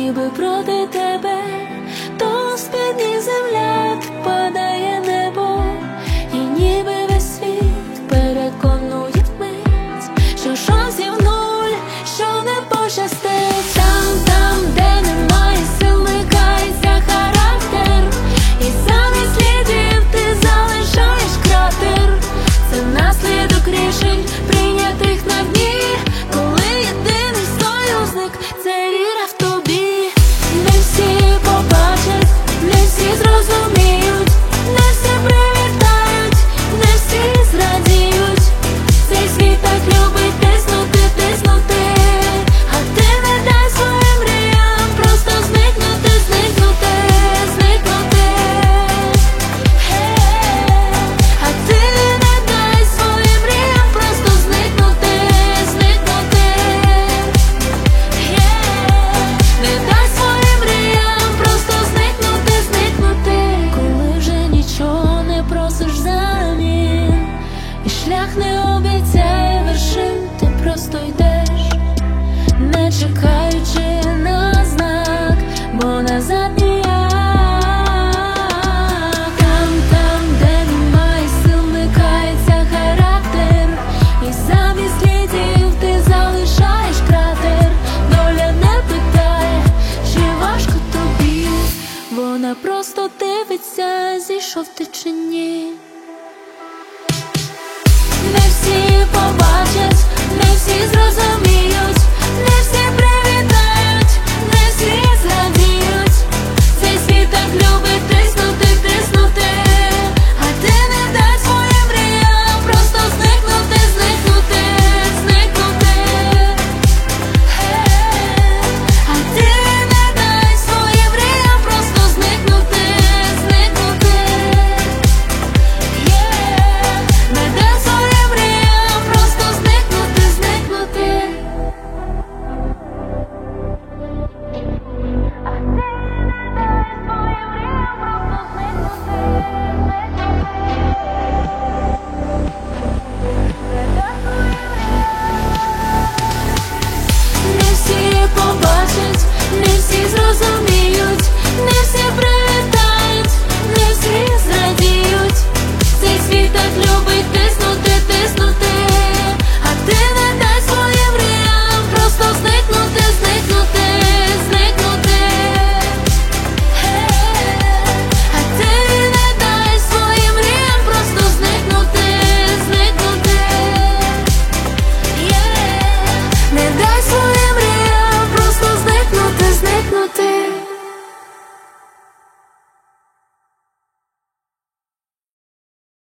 ніби проти тебе, то з під ніг земля падає небо, і ніби весь світ переконує вмить, що шансів нуль, що не пощастить. Там, де немає сил, микається характер, і замість слідів ти залишаєш кратер. Це наслідок рішень, прийнятих на дні, коли єдиний союзник – це віра в тобі. Не всі побачать, не всі зрозуміють, не всі привітають, не всі зрадіють. Цей світ так любить тиснути, тиснути, а ти не дай своїм мріям просто зникнути, зникнути, зникнути. А ти не дай своїм мріям просто зникнути, зникнути. Не дай своїм мріям просто зникнути, зникнути. Коли вже нічого не просиш взамін, і шлях не обіцяє вершин, ти просто йдеш, не чекаючи на знак, бо назад ніяк. Там, де немає сил, микається характер, і замість слідів ти залишаєш кратер. Доля не питає, чи важко тобі, вона просто дивиться, зійшов ти чи ні. Не всі побачать, не всі зрозуміють,